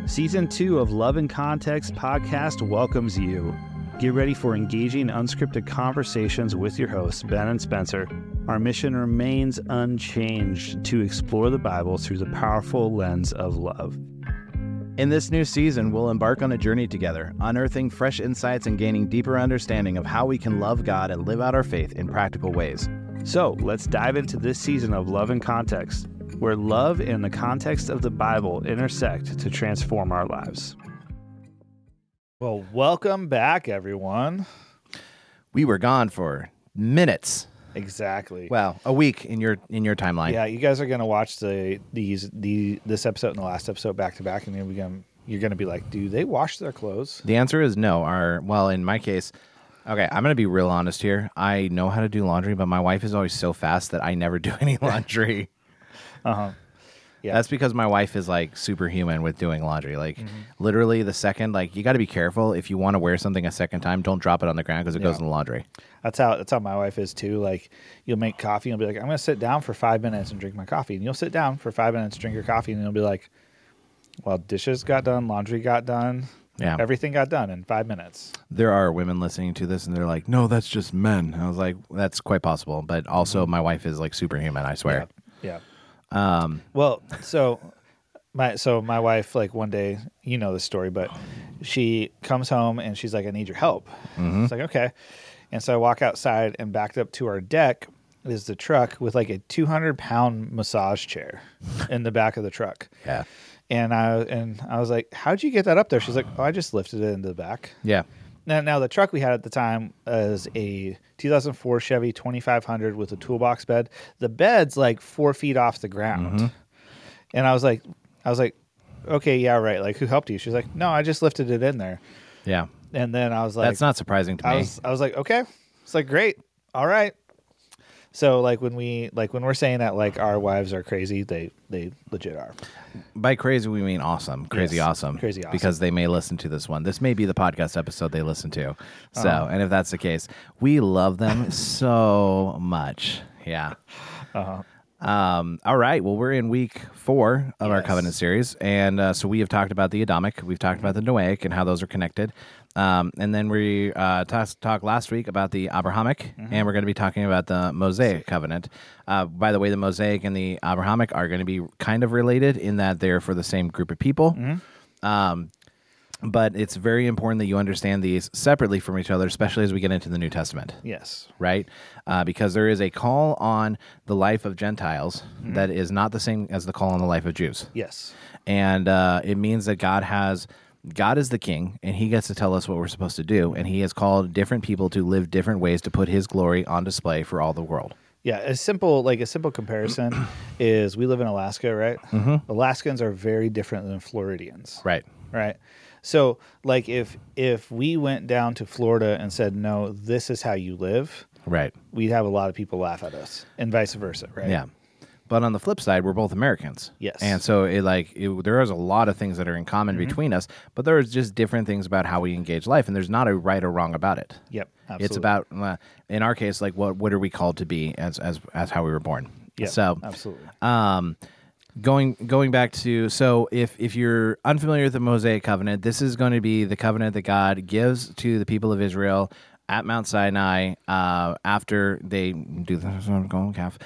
Season 2 of Love in Context podcast welcomes you. Get ready for engaging, unscripted conversations with your hosts, Ben and Spencer. Our mission remains unchanged to explore the Bible through the powerful lens of love. In this new season, we'll embark on a journey together, unearthing fresh insights and gaining deeper understanding of how we can love God and live out our faith in practical ways. So let's dive into this season of Love in Context, where love and the context of the Bible intersect to transform our lives. Well, welcome back, everyone. We were gone for minutes. Exactly. Well, a week in your timeline. Yeah, you guys are gonna watch this episode and the last episode back to back, and you're gonna be like, do they wash their clothes? The answer is no. In my case, okay, I'm gonna be real honest here. I know how to do laundry, but my wife is always so fast that I never do any laundry. Yeah. That's because my wife is like superhuman with doing laundry. Like literally the second, like you got to be careful if you want to wear something a second time, don't drop it on the ground because it goes in the laundry. That's how my wife is too. Like you'll make coffee and you'll be like, I'm going to sit down for 5 minutes and drink my coffee. And you'll sit down for 5 minutes, drink your coffee, and you'll be like, well, dishes got done, laundry got done. Yeah. Everything got done in 5 minutes. There are women listening to this and they're like, no, that's just men. I was like, that's quite possible. But also my wife is like superhuman, I swear. Yeah. Well, so my wife, like one day, you know the story, but she comes home and she's like, I need your help. It's like, okay. And so I walk outside, and backed up to our deck is the truck with like a 200-pound massage chair in the back of the truck. Yeah. And I was like, how'd you get that up there? She's like, oh, I just lifted it into the back. Yeah. Now the truck we had at the time is a 2004 Chevy 2500 with a toolbox bed. The bed's like 4 feet off the ground. And I was like, okay, yeah, right. Like, who helped you? She's like, no, I just lifted it in there. Yeah. And then I was like, That's not surprising to me. I was like, okay. It's like, great. All right. So like when we're saying that like our wives are crazy, they legit are. By crazy, we mean awesome. Crazy, Yes, awesome. crazy awesome. Because they may listen to this one. This may be the podcast episode they listen to. So, and if that's the case, we love them so much. Yeah. All right. Well, we're in week 4 of our Covenant series. And so we have talked about the Adamic. We've talked about the Noahic and how those are connected. And then we talked last week about the Abrahamic, and we're going to be talking about the Mosaic covenant. By the way, the Mosaic and the Abrahamic are going to be kind of related in that they're for the same group of people. But it's very important that you understand these separately from each other, especially as we get into the New Testament. Yes. Right? Because there is a call on the life of Gentiles that is not the same as the call on the life of Jews. Yes. And it means that God is the king, and he gets to tell us what we're supposed to do, and he has called different people to live different ways to put his glory on display for all the world. Yeah, a simple comparison is we live in Alaska, right? Alaskans are very different than Floridians. Right. Right. So like if we went down to Florida and said, no, this is how you live, Right. we'd have a lot of people laugh at us, and vice versa, right? Yeah. But on the flip side, we're both Americans. Yes. And so there is a lot of things that are in common between us, but there's just different things about how we engage life, and there's not a right or wrong about it. Yep. Absolutely. It's about, in our case, like what are we called to be as how we were born. Yeah. So absolutely. Going back to, so if you're unfamiliar with the Mosaic covenant, this is going to be the covenant that God gives to the people of Israel at Mount Sinai after they do the golden calf.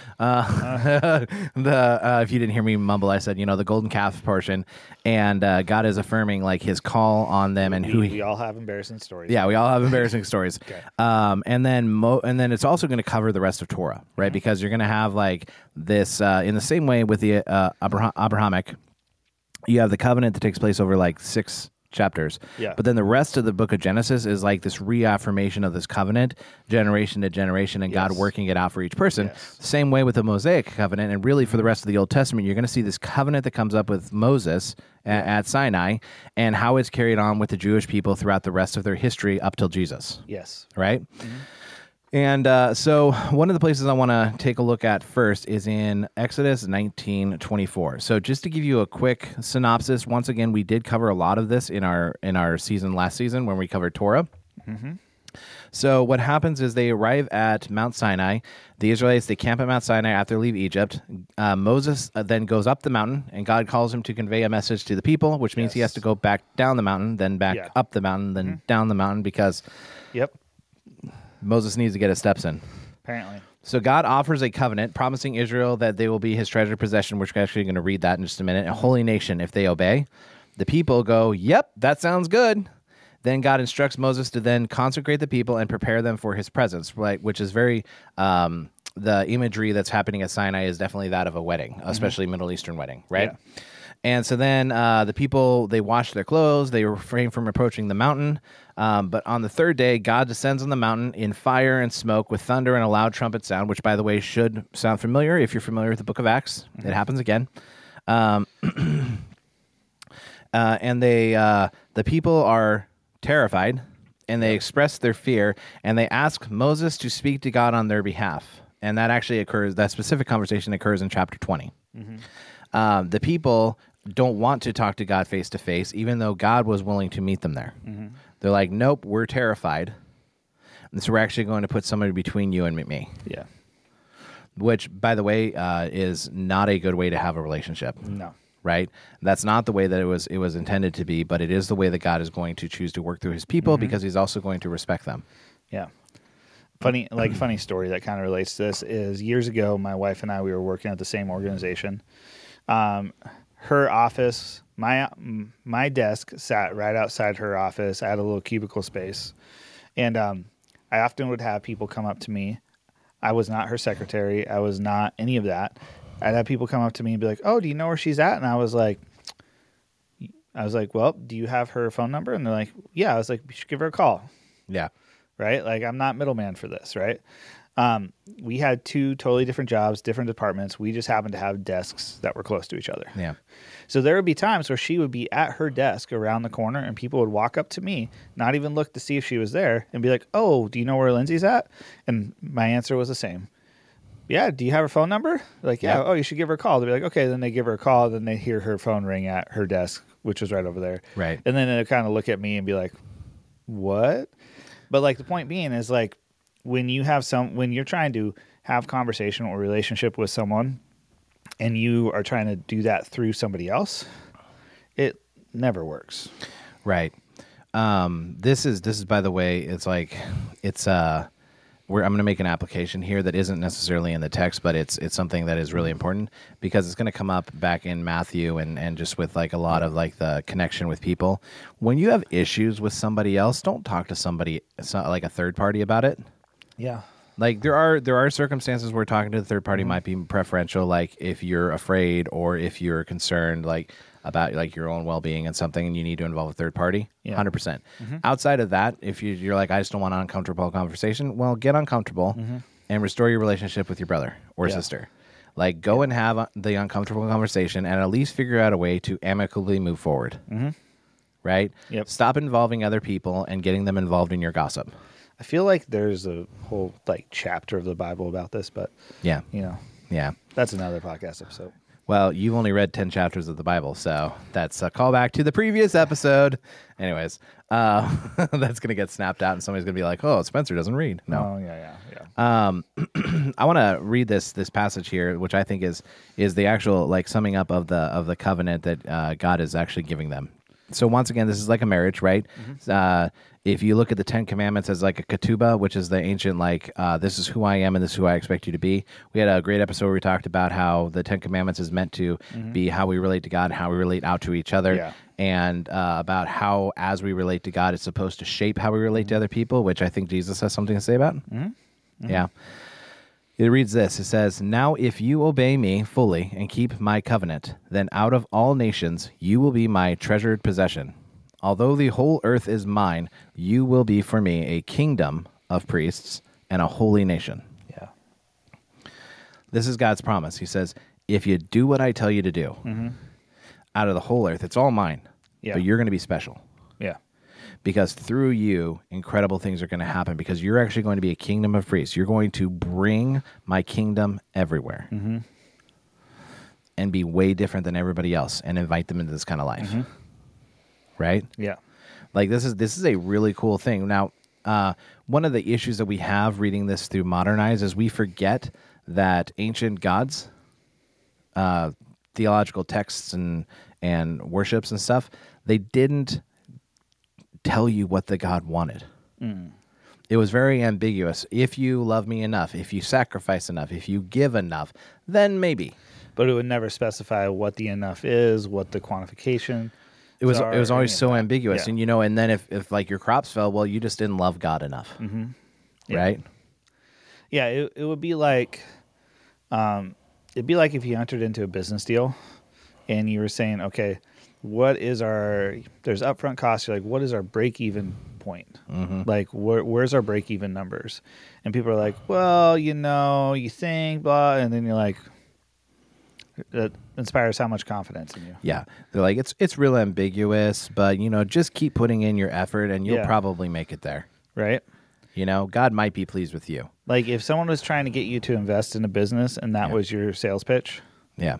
If you didn't hear me mumble, I said, the golden calf portion, and God is affirming like his call on them and who we all have embarrassing stories. Yeah, we all have embarrassing stories. Okay. And then it's also going to cover the rest of Torah, right? Because you're going to have like this in the same way with the Abrahamic. You have the covenant that takes place over like 6 chapters. Yeah. But then the rest of the book of Genesis is like this reaffirmation of this covenant, generation to generation, and God working it out for each person. Yes. Same way with the Mosaic covenant, and really for the rest of the Old Testament, you're going to see this covenant that comes up with Moses at Sinai, and how it's carried on with the Jewish people throughout the rest of their history up till Jesus. Yes. Right? And so one of the places I want to take a look at first is in Exodus 19:24. So just to give you a quick synopsis, once again, we did cover a lot of this in our season last season when we covered Torah. So what happens is they arrive at Mount Sinai. The Israelites, they camp at Mount Sinai after they leave Egypt. Moses then goes up the mountain, and God calls him to convey a message to the people, which means he has to go back down the mountain, then back up the mountain, then down the mountain, because Moses needs to get his steps in. Apparently. So God offers a covenant, promising Israel that they will be his treasured possession. We're actually going to read that in just a minute. A holy nation if they obey. The people go, yep, that sounds good. Then God instructs Moses to then consecrate the people and prepare them for his presence, right? Which is very, the imagery that's happening at Sinai is definitely that of a wedding, especially Middle Eastern wedding, right? Yeah. And so then the people, they wash their clothes, they refrain from approaching the mountain. But on the third day, God descends on the mountain in fire and smoke with thunder and a loud trumpet sound, which, by the way, should sound familiar if you're familiar with the book of Acts. It happens again. And the people are terrified, and they express their fear, and they ask Moses to speak to God on their behalf. And that actually occurs, that specific conversation occurs in chapter 20. The people don't want to talk to God face to face, even though God was willing to meet them there. They're like, nope, we're terrified. And so we're actually going to put somebody between you and me. Yeah. Which, by the way, is not a good way to have a relationship. No. Right? That's not the way that it was intended to be, but it is the way that God is going to choose to work through his people because he's also going to respect them. Yeah. Funny story that kind of relates to this is years ago, my wife and I, we were working at the same organization. Her office, my desk sat right outside her office. I had a little cubicle space. And I often would have people come up to me. I was not her secretary. I was not any of that. I'd have people come up to me and be like, oh, do you know where she's at? And I was like, well, do you have her phone number? And they're like, yeah. I was like, you should give her a call. Yeah. Right? Like, I'm not middleman for this, right? We had two totally different jobs, different departments. We just happened to have desks that were close to each other. Yeah. So there would be times where she would be at her desk around the corner, and people would walk up to me, not even look to see if she was there, and be like, oh, do you know where Lindsay's at? And my answer was the same. Yeah, do you have her phone number? Like, yeah. Oh, you should give her a call. They'd be like, okay. Then they give her a call. Then they hear her phone ring at her desk, which was right over there. Right. And then they'd kind of look at me and be like, what? But like the point being is like when you're trying to have conversation or relationship with someone and you are trying to do that through somebody else, it never works. Right. This is by the way, I'm going to make an application here that isn't necessarily in the text, but it's something that is really important because it's going to come up back in Matthew and just with like a lot of like the connection with people. When you have issues with somebody else, don't talk to somebody like a third party about it. Yeah. Like there are circumstances where talking to the third party might be preferential, like if you're afraid or if you're concerned like about like your own well-being and something and you need to involve a third party. 100%. Outside of that, if you're like, I just don't want an uncomfortable conversation, well, get uncomfortable and restore your relationship with your brother or sister. Like go and have the uncomfortable conversation and at least figure out a way to amicably move forward. Right? Yep. Stop involving other people and getting them involved in your gossip. I feel like there's a whole like chapter of the Bible about this, but yeah, that's another podcast episode. Well, you've only read 10 chapters of the Bible, so that's a callback to the previous episode. Anyways, that's going to get snapped out, and somebody's going to be like, oh, Spencer doesn't read. No. Oh, yeah. I want to read this passage here, which I think is the actual like summing up of the covenant that God is actually giving them. So once again, this is like a marriage, right? If you look at the 10 Commandments as like a ketubah, which is the ancient like, this is who I am and this is who I expect you to be. We had a great episode where we talked about how the 10 Commandments is meant to be how we relate to God and how we relate out to each other, and about how as we relate to God, it's supposed to shape how we relate to other people, which I think Jesus has something to say about. Yeah. It reads this. It says, now if you obey me fully and keep my covenant, then out of all nations you will be my treasured possession. Although the whole earth is mine, you will be for me a kingdom of priests and a holy nation. Yeah. This is God's promise. He says, if you do what I tell you to do, out of the whole earth, it's all mine, but you're going to be special. Yeah. Because through you, incredible things are going to happen because you're actually going to be a kingdom of priests. You're going to bring my kingdom everywhere and be way different than everybody else and invite them into this kind of life. Right? Yeah. Like this is a really cool thing. Now, one of the issues that we have reading this through Modern Eyes is we forget that ancient gods, theological texts and worships and stuff, they didn't tell you what the God wanted. It was very ambiguous. If you love me enough, if you sacrifice enough, if you give enough, then maybe. But it would never specify what the enough is, what the quantification. It was always so ambiguous, Yeah. and then if like your crops fell, well, you just didn't love God enough, right? Yeah, it would be like, it'd be like if you entered into a business deal, and you were saying, okay, there's upfront costs. You're like, what is our break even point? Like, where's our break even numbers? And people are like, well, you think, blah, and then you're like, that inspires how much confidence in you. Yeah, they're like it's real ambiguous, but just keep putting in your effort, and you'll probably make it there. Right. God might be pleased with you. Like if someone was trying to get you to invest in a business, and that was your sales pitch. Yeah.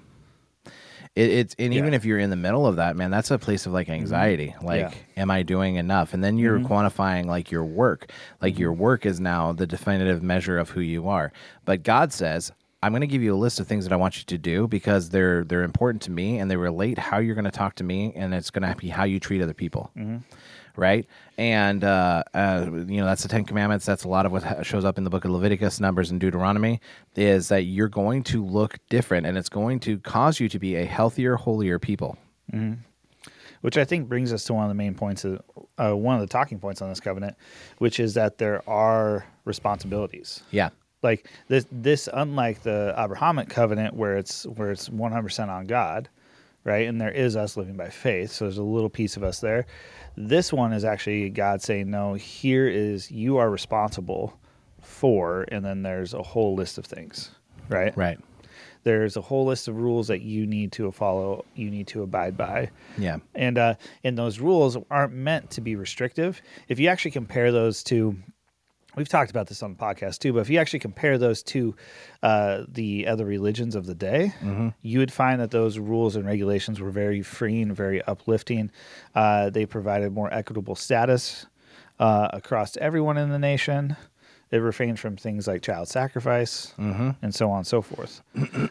Even if you're in the middle of that, man, that's a place of like anxiety. Like, am I doing enough? And then you're quantifying like your work. Like your work is now the definitive measure of who you are. But God says, I'm going to give you a list of things that I want you to do because they're important to me and they relate how you're going to talk to me, and it's going to be how you treat other people. Right? And, that's the Ten Commandments. That's a lot of what shows up in the book of Leviticus, Numbers, and Deuteronomy, is that you're going to look different, and it's going to cause you to be a healthier, holier people. Which I think brings us to one of the main points, one of the talking points on this covenant, which is that there are responsibilities. Yeah. Like this, unlike the Abrahamic covenant where it's 100% on God, right? And there is us living by faith, so there's a little piece of us there. This one is actually God saying, no, here is, you are responsible for, and then there's a whole list of things, right? Right. There's a whole list of rules that you need to follow, you need to abide by. Yeah. And those rules aren't meant to be restrictive. If you actually compare those to, we've talked about this on the podcast too, but if you actually compare those to the other religions of the day, you would find that those rules and regulations were very freeing, very uplifting. They provided more equitable status across everyone in the nation. It refrained from things like child sacrifice and so on and so forth.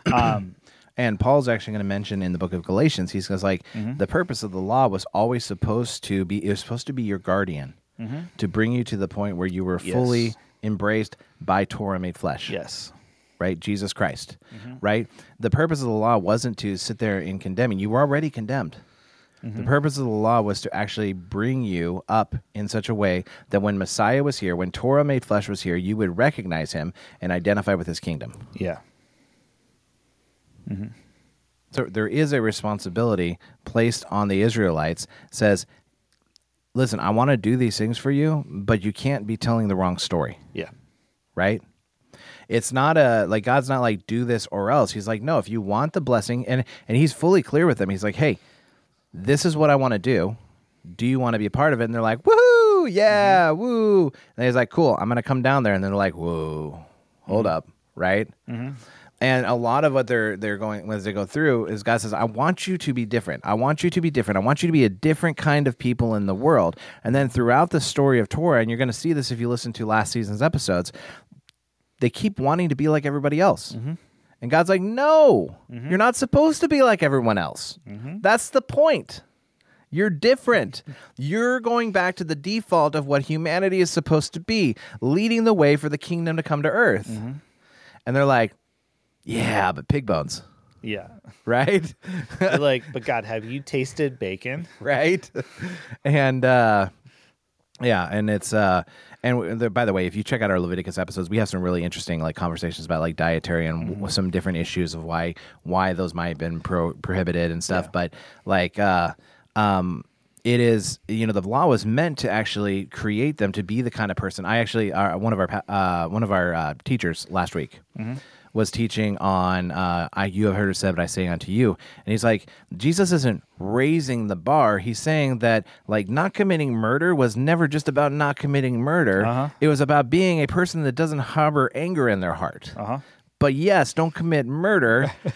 And Paul's actually going to mention in the book of Galatians, he says like the purpose of the law was always supposed to be your guardian. To bring you to the point where you were fully embraced by Torah made flesh. Yes. Right? Jesus Christ. Right? The purpose of the law wasn't to sit there and condemn you. You were already condemned. The purpose of the law was to actually bring you up in such a way that when Messiah was here, when Torah made flesh was here, you would recognize him and identify with his kingdom. Yeah. So there is a responsibility placed on the Israelites, says, listen, I want to do these things for you, but you can't be telling the wrong story. Yeah. Right? It's not God's not like, do this or else. He's like, no, if you want the blessing, and he's fully clear with them. He's like, hey, this is what I want to do. Do you want to be a part of it? And they're like, woohoo, yeah, woo. And he's like, cool, I'm going to come down there. And then they're like, whoa, hold up, right? And a lot of what they're going as they go through is God says, I want you to be different. I want you to be different. I want you to be a different kind of people in the world. And then throughout the story of Torah, and you're going to see this if you listen to last season's episodes, they keep wanting to be like everybody else. And God's like, no, you're not supposed to be like everyone else. That's the point. You're different. You're going back to the default of what humanity is supposed to be, leading the way for the kingdom to come to earth. And they're like, yeah, but pig bones. Yeah. Right? They're like, but God, have you tasted bacon? Right? And and it's by the way, if you check out our Leviticus episodes, we have some really interesting like conversations about like dietary and some different issues of why those might have been prohibited and stuff. But like it is, the law was meant to actually create them to be the kind of person. I actually one of our teachers last week was teaching on you have heard it said, but I say unto you. And he's like, Jesus isn't raising the bar. He's saying that like not committing murder was never just about not committing murder. It was about being a person that doesn't harbor anger in their heart. But yes, don't commit murder.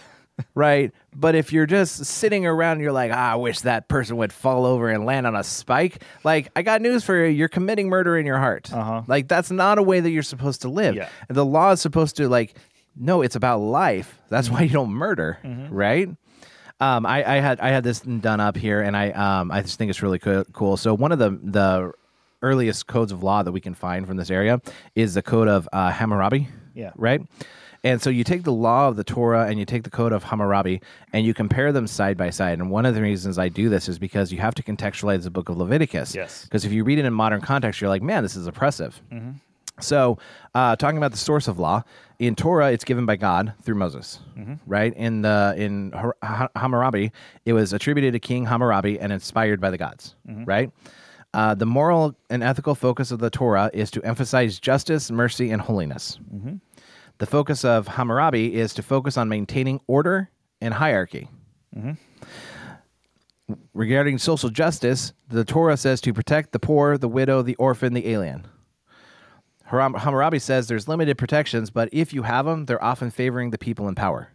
right? But if you're just sitting around and you're like, I wish that person would fall over and land on a spike, like, I got news for you. You're committing murder in your heart. Like, that's not a way that you're supposed to live. Yeah. The law is supposed to, like, no, it's about life. That's why you don't murder, right? I had this done up here, and I just think it's really cool. So one of the earliest codes of law that we can find from this area is the Code of Hammurabi. Yeah. Right? And so you take the law of the Torah and you take the Code of Hammurabi and you compare them side by side. And one of the reasons I do this is because you have to contextualize the book of Leviticus. Yes. Because if you read it in modern context, you're like, man, this is oppressive. So talking about the source of law, in Torah, it's given by God through Moses, right? In Hammurabi, it was attributed to King Hammurabi and inspired by the gods, right? The moral and ethical focus of the Torah is to emphasize justice, mercy, and holiness. The focus of Hammurabi is to focus on maintaining order and hierarchy. Regarding social justice, the Torah says to protect the poor, the widow, the orphan, the alien. Hammurabi says there's limited protections, but if you have them, they're often favoring the people in power.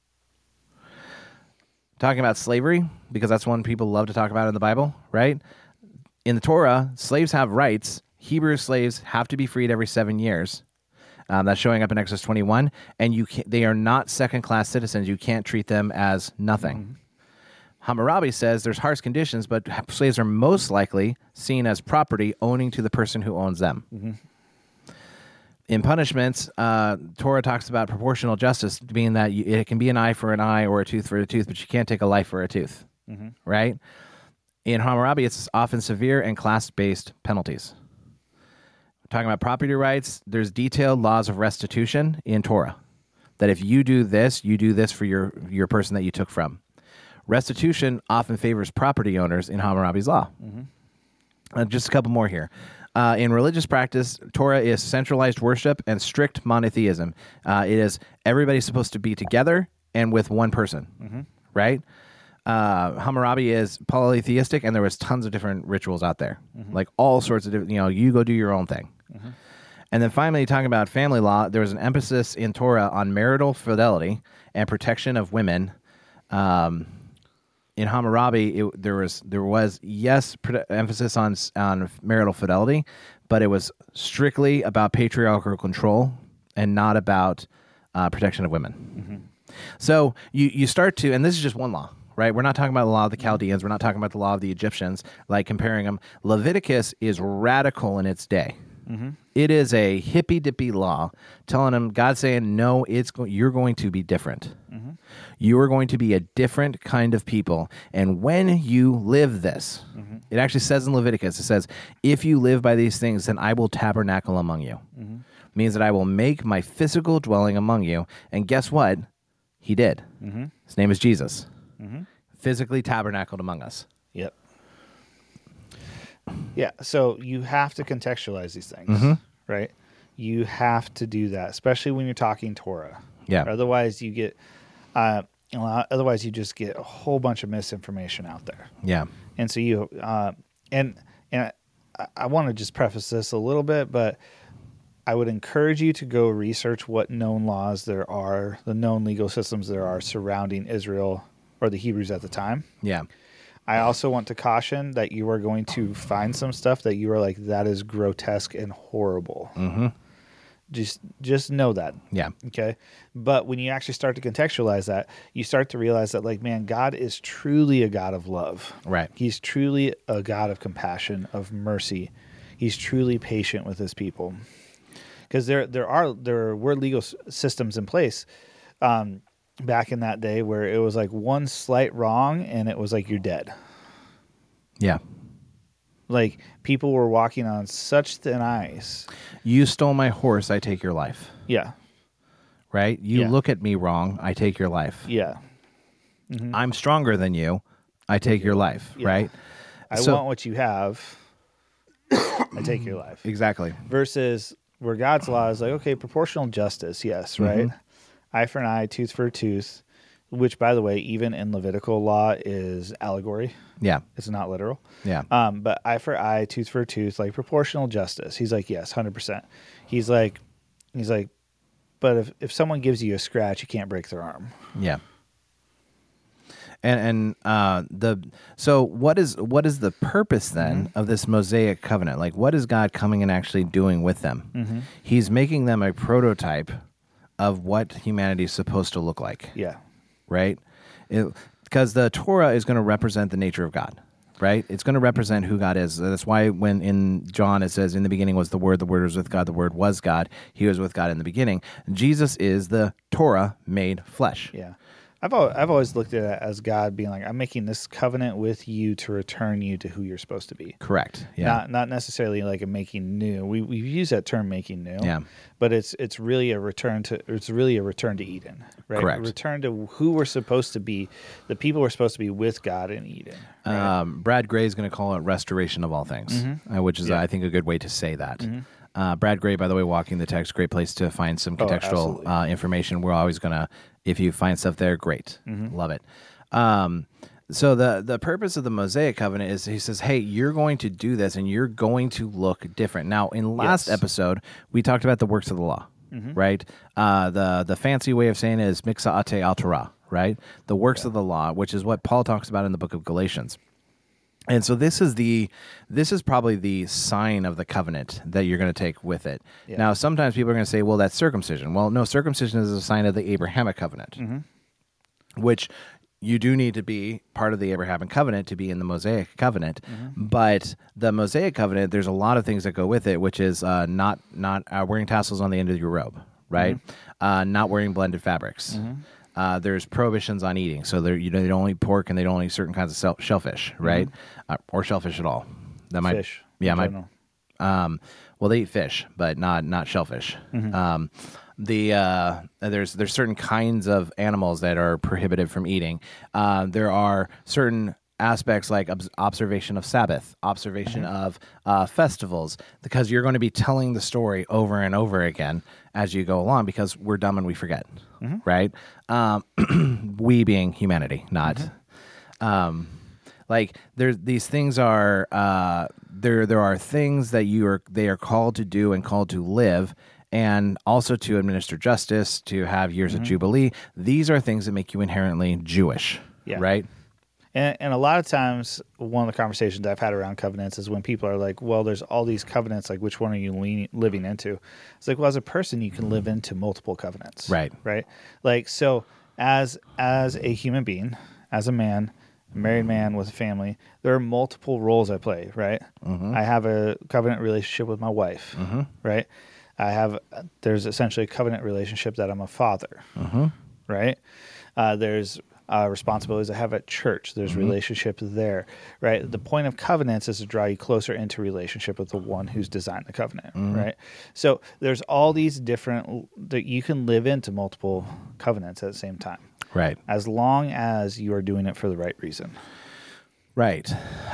Talking about slavery, because that's one people love to talk about in the Bible, right? In the Torah, slaves have rights. Hebrew slaves have to be freed every 7 years. That's showing up in Exodus 21, and they are not second-class citizens. You can't treat them as nothing. Hammurabi says there's harsh conditions, but slaves are most likely seen as property owning to the person who owns them. In punishments, Torah talks about proportional justice, being that it can be an eye for an eye or a tooth for a tooth, but you can't take a life for a tooth, right? In Hammurabi, it's often severe and class-based penalties. Talking about property rights, there's detailed laws of restitution in Torah. That if you do this for your person that you took from. Restitution often favors property owners in Hammurabi's law. Just a couple more here. In religious practice, Torah is centralized worship and strict monotheism. It is everybody's supposed to be together and with one person, right? Hammurabi is polytheistic, and there was tons of different rituals out there, like all sorts of different, you go do your own thing. And then finally, talking about family law, there was an emphasis in Torah on marital fidelity and protection of women. In Hammurabi, there was emphasis on marital fidelity, but it was strictly about patriarchal control and not about protection of women. So you start to, and this is just one law, right? We're not talking about the law of the Chaldeans. We're not talking about the law of the Egyptians, like comparing them. Leviticus is radical in its day. It is a hippy-dippy law telling them, God saying, no, you're going to be different. You are going to be a different kind of people. And when you live this, it actually says in Leviticus, it says, if you live by these things, then I will tabernacle among you. Means that I will make my physical dwelling among you. And guess what? He did. His name is Jesus. Physically tabernacled among us. Yep. Yeah, so you have to contextualize these things, right? You have to do that, especially when you're talking Torah. Yeah. Otherwise, you get, otherwise you just get a whole bunch of misinformation out there. Yeah. And so you, and I want to just preface this a little bit, but I would encourage you to go research what known laws there are, the known legal systems there are surrounding Israel or the Hebrews at the time. Yeah. I also want to caution that you are going to find some stuff that you are like, that is grotesque and horrible. Just know that. Yeah. Okay. But when you actually start to contextualize that, you start to realize that, like, man, God is truly a God of love. Right. He's truly a God of compassion, of mercy. He's truly patient with his people. Because there were legal systems in place back in that day where it was like one slight wrong and it was like you're dead. Yeah. Like, people were walking on such thin ice. You stole my horse, I take your life. Yeah. Right? You look at me wrong, I take your life. Yeah. I'm stronger than you, I take your life, right? I want what you have, I take your life. Exactly. Versus where God's law is like, okay, proportional justice, yes, right? Eye for an eye, tooth for a tooth, which, by the way, even in Levitical law is allegory. Yeah. It's not literal. Yeah. But eye for eye, tooth for a tooth, like proportional justice. He's like, yes, 100%. He's like, but if someone gives you a scratch, you can't break their arm. Yeah. So what is the purpose then of this Mosaic covenant? Like, what is God coming and actually doing with them? He's making them a prototype of what humanity is supposed to look like. Yeah. Right? Because the Torah is going to represent the nature of God. Right? It's going to represent who God is. That's why when in John it says, in the beginning was the Word was with God, the Word was God, He was with God in the beginning. Jesus is the Torah made flesh. Yeah. I've always looked at it as God being like, I'm making this covenant with you to return you to who you're supposed to be. Correct. Yeah. Not necessarily like a making new. We've used that term making new. Yeah. But it's really a return to Eden, right? Correct. A return to who we're supposed to be, the people we're supposed to be with God in Eden. Right? Brad Gray is going to call it restoration of all things, which is I think a good way to say that. Brad Gray, by the way, Walking the Text, great place to find some contextual information. We're always going to, if you find stuff there, great. Love it. So the purpose of the Mosaic covenant is he says, hey, you're going to do this and you're going to look different. Now, in last episode, we talked about the works of the law, right? The fancy way of saying it is mixaate al Torah, right? The works of the law, which is what Paul talks about in the book of Galatians. And so this is probably the sign of the covenant that you're going to take with it. Yeah. Now, sometimes people are going to say, well, that's circumcision. Well, no, circumcision is a sign of the Abrahamic covenant, which you do need to be part of the Abrahamic covenant to be in the Mosaic covenant. But the Mosaic covenant, there's a lot of things that go with it, which is not wearing tassels on the end of your robe, right? Not wearing blended fabrics. There's prohibitions on eating, so they don't eat pork and they don't eat certain kinds of shellfish, right? Or shellfish at all. That might, fish. Yeah, might. Well, they eat fish, but not shellfish. There's certain kinds of animals that are prohibited from eating. There are certain aspects like observation of Sabbath, observation of festivals, because you're going to be telling the story over and over again as you go along, because we're dumb and we forget, right? We being humanity, not like there's these things are there are things that they are called to do and called to live, and also to administer justice, to have years of Jubilee. These are things that make you inherently Jewish, right? And a lot of times, one of the conversations I've had around covenants is when people are like, well, there's all these covenants, like which one are you living into? It's like, well, as a person, you can live into multiple covenants. Right. Like, so as a human being, as a man, a married man with a family, there are multiple roles I play, right? I have a covenant relationship with my wife, right? There's essentially a covenant relationship that I'm a father, right? There's responsibilities I have at church. There's relationships there, right? The point of covenants is to draw you closer into relationship with the one who's designed the covenant, right? So there's all these different, that you can live into multiple covenants at the same time, right? As long as you are doing it for the right reason. Right.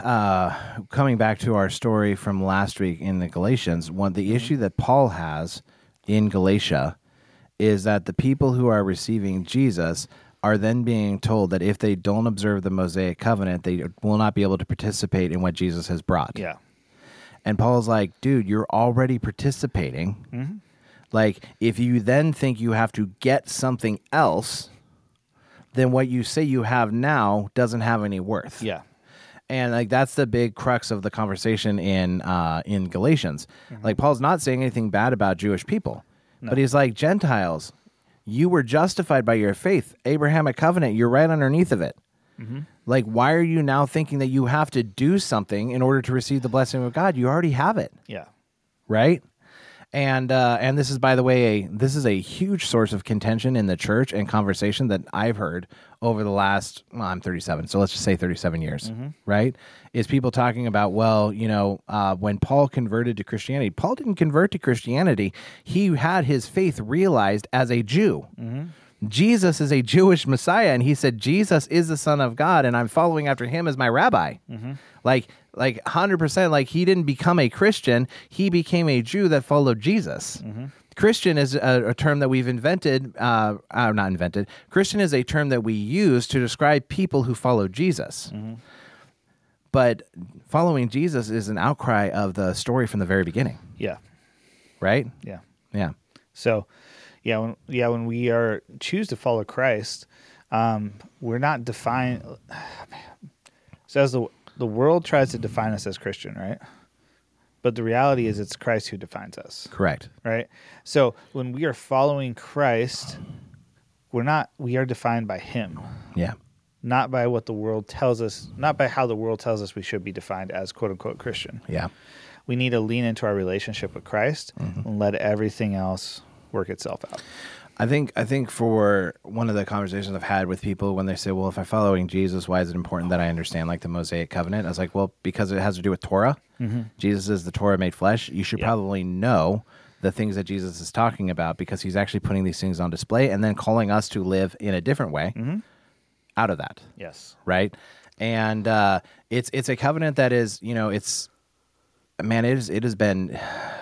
Coming back to our story from last week in the Galatians, the issue that Paul has in Galatia is that the people who are receiving Jesus are then being told that if they don't observe the Mosaic covenant, they will not be able to participate in what Jesus has brought. Yeah. And Paul's like, dude, you're already participating. Like, if you then think you have to get something else, then what you say you have now doesn't have any worth. Yeah. And like that's the big crux of the conversation in Galatians. Like, Paul's not saying anything bad about Jewish people, but he's like, Gentiles, you were justified by your faith. Abrahamic covenant, you're right underneath of it. Like, why are you now thinking that you have to do something in order to receive the blessing of God? You already have it. Yeah. Right? And this is, by the way, this is a huge source of contention in the church and conversation that I've heard over the last, I'm 37, so let's just say 37 years, right? Is people talking about, well, when Paul converted to Christianity, Paul didn't convert to Christianity. He had his faith realized as a Jew. Jesus is a Jewish Messiah, and he said, Jesus is the Son of God, and I'm following after him as my rabbi. Like 100%, like he didn't become a Christian, he became a Jew that followed Jesus. Christian is a term that we've invented, not invented. Christian is a term that we use to describe people who follow Jesus. But following Jesus is an outcry of the story from the very beginning. Yeah. Right? Yeah. Yeah. So, when we choose to follow Christ, we're not defined. So as the world tries to define us as Christian, right? But the reality is it's Christ who defines us. Correct. Right? So when we are following Christ, we are defined by him. Yeah. Not by what the world tells us, not by how the world tells us we should be defined as quote unquote Christian. Yeah. We need to lean into our relationship with Christ and let everything else work itself out. I think for one of the conversations I've had with people when they say, well, if I'm following Jesus, why is it important that I understand like the Mosaic covenant? I was like, well, because it has to do with Torah. Jesus is the Torah made flesh. You should probably know the things that Jesus is talking about because he's actually putting these things on display and then calling us to live in a different way out of that. Yes. Right. And it's a covenant that is, it has been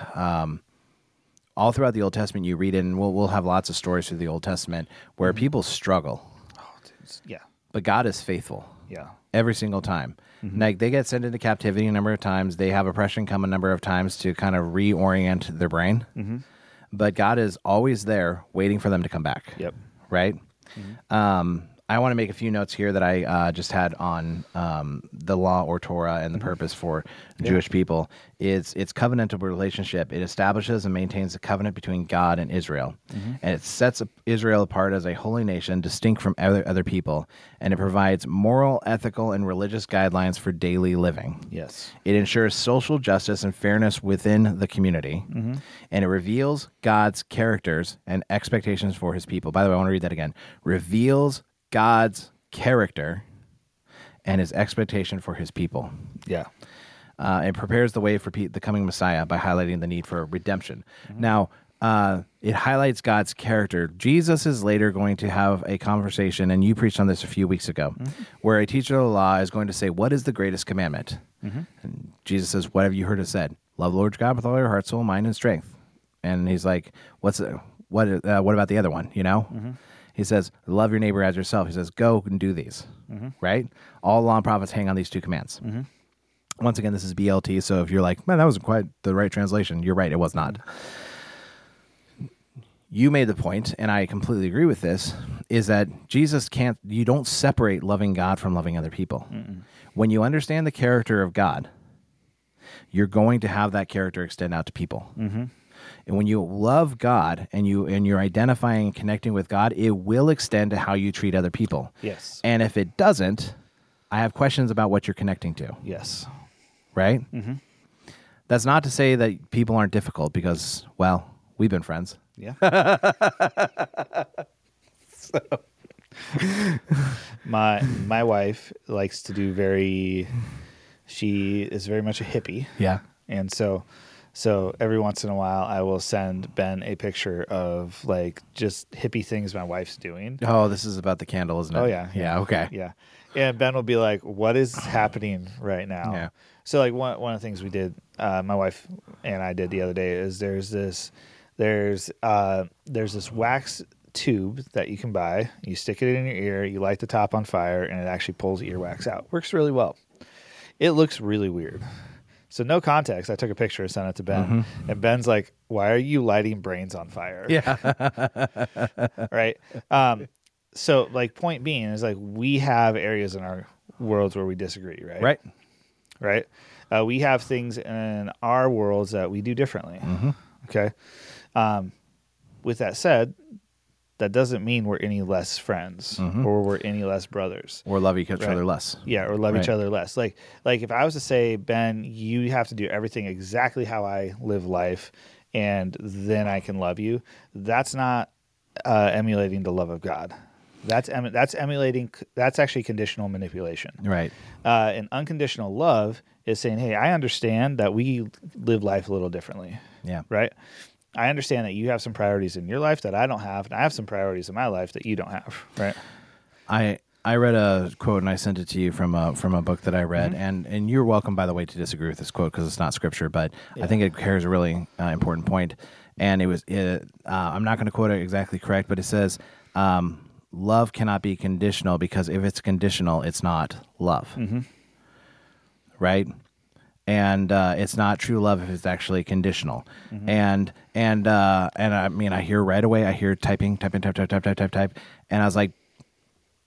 all throughout the Old Testament. You read it, and we'll have lots of stories through the Old Testament where people struggle. Yeah. But God is faithful. Yeah. Every single time. Like they get sent into captivity a number of times. They have oppression come a number of times to kind of reorient their brain. But God is always there waiting for them to come back. Yep. Right? I want to make a few notes here that I just had on the law or Torah and the purpose for Jewish people. It's covenantal relationship. It establishes and maintains a covenant between God and Israel. And it sets Israel apart as a holy nation distinct from other people. And it provides moral, ethical, and religious guidelines for daily living. Yes. It ensures social justice and fairness within the community. And it reveals God's characters and expectations for his people. By the way, I want to read that again. Reveals God's character and his expectation for his people. Yeah. It prepares the way for the coming Messiah by highlighting the need for redemption. Now, it highlights God's character. Jesus is later going to have a conversation, and you preached on this a few weeks ago, where a teacher of the law is going to say, what is the greatest commandment? And Jesus says, what have you heard it said? Love the Lord God with all your heart, soul, mind, and strength. And he's like, what about the other one, He says, love your neighbor as yourself. He says, go and do these, right? All law and prophets hang on these two commands. Once again, this is BLT, so if you're like, man, that wasn't quite the right translation, you're right, it was not. You made the point, and I completely agree with this, is that you don't separate loving God from loving other people. When you understand the character of God, you're going to have that character extend out to people. And when you love God and you're identifying and connecting with God, it will extend to how you treat other people. Yes. And if it doesn't, I have questions about what you're connecting to. Yes. Right? That's not to say that people aren't difficult because, well, we've been friends. Yeah. My wife likes to do she is very much a hippie. Yeah. And so every once in a while I will send Ben a picture of like just hippie things my wife's doing. Oh, this is about the candle, isn't it? Oh yeah. Yeah, okay. Yeah. And Ben will be like, what is happening right now? Yeah. So like one of the things we did, my wife and I did the other day is there's this wax tube that you can buy. You stick it in your ear, you light the top on fire, and it actually pulls earwax out. Works really well. It looks really weird. So no context. I took a picture and sent it to Ben. And Ben's like, why are you lighting brains on fire? Yeah. Right. So like point being is like we have areas in our worlds where we disagree, right? Right. We have things in our worlds that we do differently. Okay. With that said, that doesn't mean we're any less friends or we're any less brothers. Or love each other less. Yeah, or love each other less. Like if I was to say, Ben, you have to do everything exactly how I live life and then I can love you, that's not emulating the love of God. That's actually conditional manipulation. Right. And unconditional love is saying, hey, I understand that we live life a little differently. Yeah. Right? I understand that you have some priorities in your life that I don't have, and I have some priorities in my life that you don't have, right? I read a quote, and I sent it to you from a book that I read, and you're welcome, by the way, to disagree with this quote because it's not scripture, but I think it carries a really important point. And I'm not going to quote it exactly correct, but it says, love cannot be conditional because if it's conditional, it's not love, right? And it's not true love if it's actually conditional. And I mean, I hear right away, I hear typing, and I was like,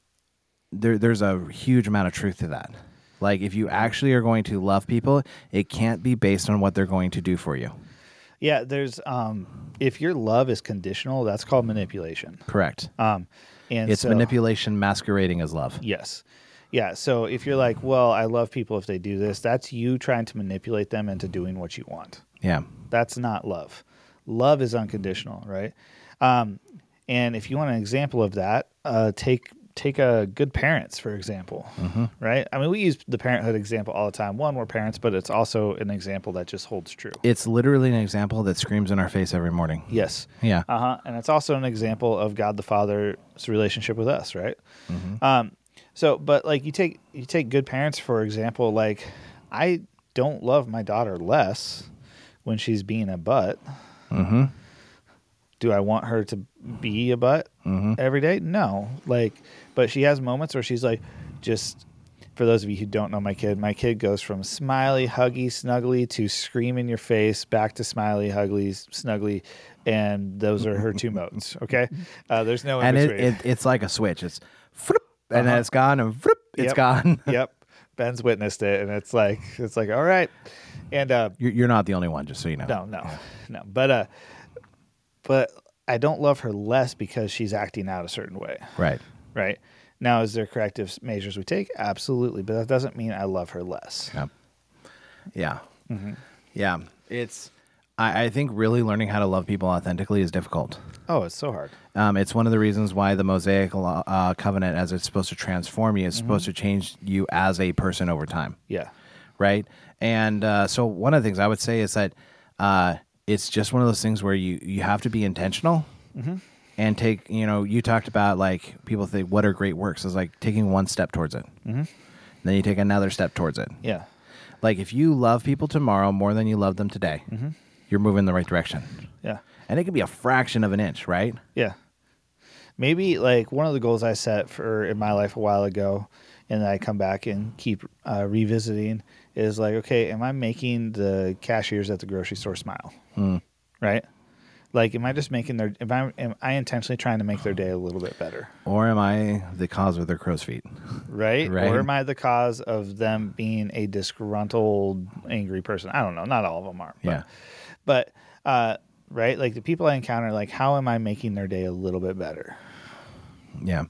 there's a huge amount of truth to that. Like, if you actually are going to love people, it can't be based on what they're going to do for you. Yeah, there's if your love is conditional, that's called manipulation. Correct. And it's manipulation masquerading as love. Yes. Yeah, so if you're like, well, I love people if they do this, that's you trying to manipulate them into doing what you want. Yeah. That's not love. Love is unconditional, right? And if you want an example of that, take a good parents, for example, right? I mean, we use the parenthood example all the time. One, we're parents, but it's also an example that just holds true. It's literally an example that screams in our face every morning. Yes. Yeah. And it's also an example of God the Father's relationship with us, right? So, but like you take good parents, for example, like I don't love my daughter less when she's being a butt. Do I want her to be a butt every day? No. Like, but she has moments where she's like, just for those of you who don't know my kid goes from smiley, huggy, snuggly to scream in your face, back to smiley, huggy, snuggly, and those are her two modes. Okay, there's no in between. And it's like a switch. It's and then it's gone, and it's gone. Yep. Ben's witnessed it, and it's like all right. And you're not the only one, just so you know. No. But I don't love her less because she's acting out a certain way. Right. Now, is there corrective measures we take? Absolutely, but that doesn't mean I love her less. Yeah. Yeah. It's. I think really learning how to love people authentically is difficult. Oh, it's so hard. It's one of the reasons why the Mosaic covenant, as it's supposed to transform you, is supposed to change you as a person over time. Yeah. Right? And so one of the things I would say is that it's just one of those things where you have to be intentional and take, you talked about like people think, what are great works? It's like taking one step towards it. Then you take another step towards it. Yeah. Like if you love people tomorrow more than you love them today, you're moving in the right direction. Yeah. And it can be a fraction of an inch, right? Yeah. Maybe like one of the goals I set in my life a while ago, and I come back and keep revisiting, is like, okay, am I making the cashiers at the grocery store smile? Right? Like, am I just making am I intentionally trying to make their day a little bit better? Or am I the cause of their crow's feet? Right? Or am I the cause of them being a disgruntled, angry person? I don't know. Not all of them are. But right? Like the people I encounter, like how am I making their day a little bit better? Yeah.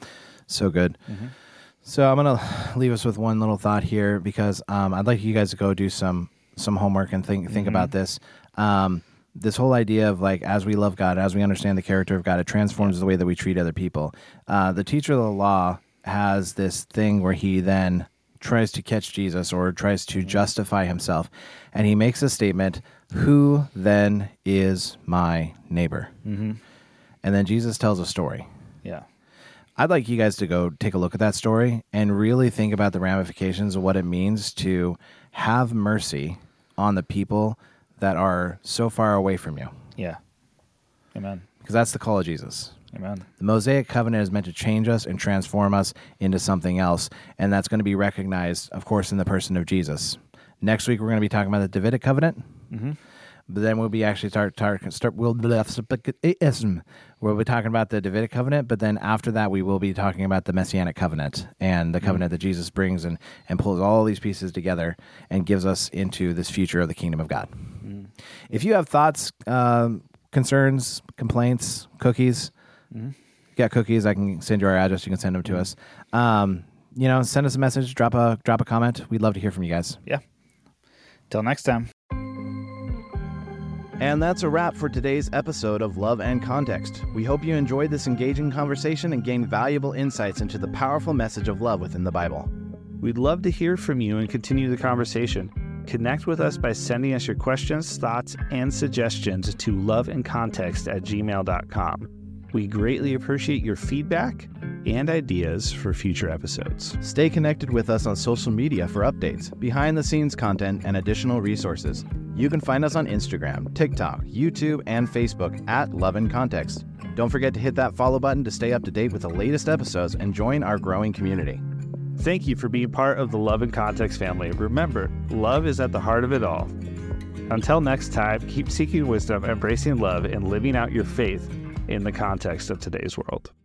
So good. So I'm going to leave us with one little thought here because I'd like you guys to go do some homework and think about this. This whole idea of like, as we love God, as we understand the character of God, it transforms the way that we treat other people. The teacher of the law has this thing where he then tries to catch Jesus or tries to justify himself. And he makes a statement, who then is my neighbor? And then Jesus tells a story. Yeah. I'd like you guys to go take a look at that story and really think about the ramifications of what it means to have mercy on the people that are so far away from you. Yeah. Amen. Because that's the call of Jesus. Amen. The Mosaic covenant is meant to change us and transform us into something else, and that's going to be recognized, of course, in the person of Jesus. Next week, we're going to be talking about the Davidic covenant, but then we'll be actually we'll be talking about the Davidic covenant, but then after that, we will be talking about the Messianic covenant and the covenant that Jesus brings and pulls all these pieces together and gives us into this future of the kingdom of God. If you have thoughts, concerns, complaints, cookies, got cookies, I can send you our address. You can send them to us. Send us a message, drop a comment. We'd love to hear from you guys. Yeah. Till next time. And that's a wrap for today's episode of Love and Context. We hope you enjoyed this engaging conversation and gained valuable insights into the powerful message of love within the Bible. We'd love to hear from you and continue the conversation. Connect with us by sending us your questions, thoughts, and suggestions to loveandcontext@gmail.com. We greatly appreciate your feedback and ideas for future episodes. Stay connected with us on social media for updates, behind-the-scenes content, and additional resources. You can find us on Instagram, TikTok, YouTube, and Facebook at Love and Context. Don't forget to hit that follow button to stay up to date with the latest episodes and join our growing community. Thank you for being part of the Love and Context family. Remember, love is at the heart of it all. Until next time, keep seeking wisdom, embracing love, and living out your faith in the context of today's world.